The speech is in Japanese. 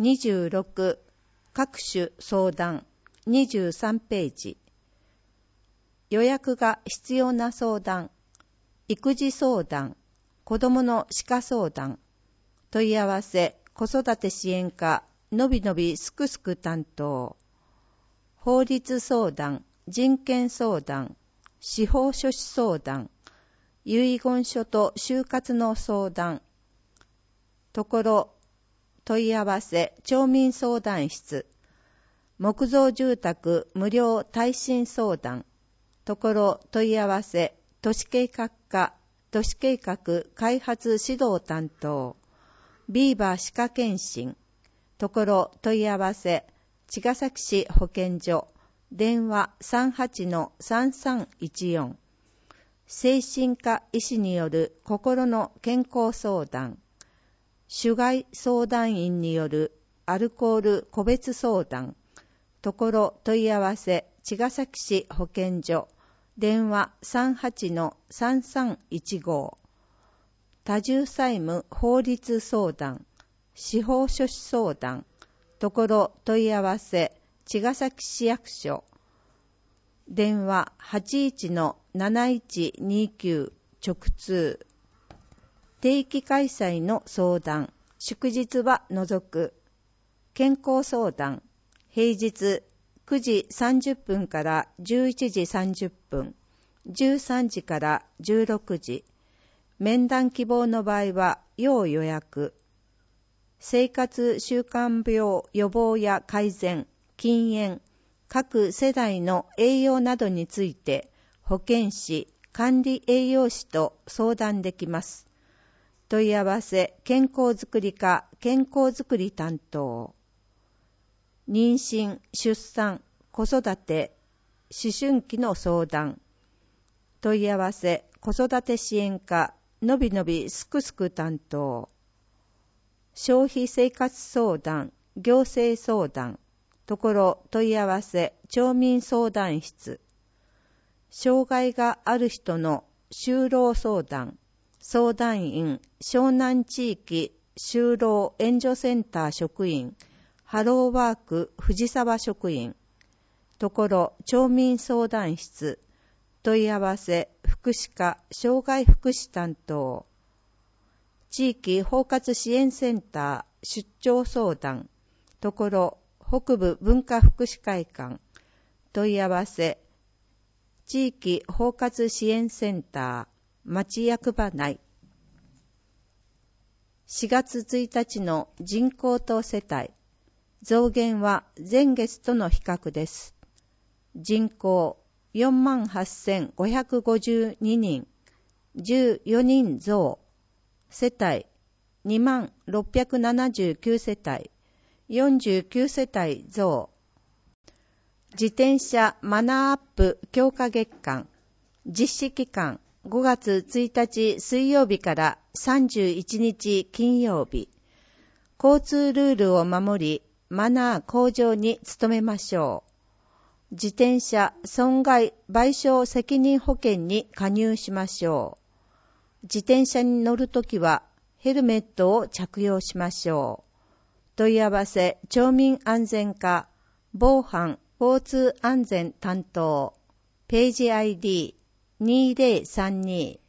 26各種相談23ページ。予約が必要な相談、育児相談、子どもの歯科相談、問い合わせ子育て支援課のびのびすくすく担当、法律相談、人権相談、司法書士相談、遺言書と就活の相談、ところ問い合わせ町民相談室、木造住宅無料耐震相談、ところ問い合わせ都市計画課、都市計画開発指導担当、ビーバー歯科検診、ところ問い合わせ茅ヶ崎市保健所、電話 38-3314、精神科医師による心の健康相談、主害相談員によるアルコール個別相談、ところ問い合わせ茅ヶ崎市保健所、電話 38-3315、多重債務法律相談、司法書士相談、ところ問い合わせ茅ヶ崎市役所、電話 81-7129 直通、定期開催の相談、祝日は除く、健康相談、平日9時30分から11時30分、13時から16時、面談希望の場合は要予約、生活習慣病予防や改善、禁煙、各世代の栄養などについて保健師、管理栄養士と相談できます。問い合わせ健康づくり課健康づくり担当、妊娠、出産、子育て、思春期の相談、問い合わせ子育て支援課のびのびすくすく担当、消費生活相談、行政相談、ところ問い合わせ町民相談室、障害がある人の就労相談、相談員湘南地域就労援助センター職員、ハローワーク藤沢職員、ところ町民相談室、問い合わせ福祉課障害福祉担当、地域包括支援センター出張相談、ところ北部文化福祉会館、問い合わせ地域包括支援センター町役場内。4月1日の人口と世帯、増減は前月との比較です。人口 48,552 人、14人増。世帯 20,679 世帯、49世帯増。自転車マナーアップ強化月間、実施期間5月1日水曜日から31日金曜日。交通ルールを守り、マナー向上に努めましょう。自転車損害賠償責任保険に加入しましょう。自転車に乗るときはヘルメットを着用しましょう。問い合わせ町民安全課防犯交通安全担当、ページ ID2032